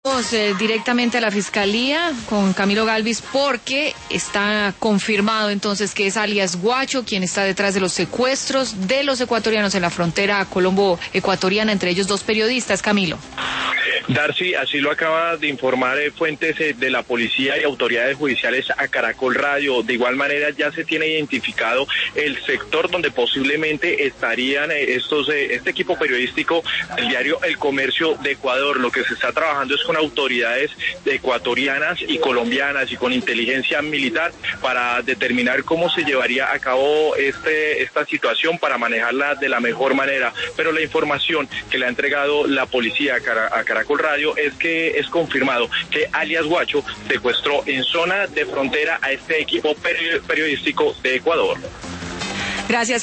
Directamente a la Fiscalía con Camilo Galvis porque está confirmado entonces que es alias Guacho quien está detrás de los secuestros de los ecuatorianos en la frontera colombo-ecuatoriana, entre ellos 2 periodistas. Camilo. Darcy, así lo acaba de informar fuentes de la policía y autoridades judiciales a Caracol Radio. De igual manera ya se tiene identificado el sector donde posiblemente estarían este equipo periodístico del diario El Comercio de Ecuador. Lo que se está trabajando es con autoridades ecuatorianas y colombianas y con inteligencia militar para determinar cómo se llevaría a cabo esta situación para manejarla de la mejor manera. Pero la información que le ha entregado la policía a Caracol Radio es que es confirmado que alias Guacho secuestró en zona de frontera a este equipo periodístico de Ecuador. Gracias.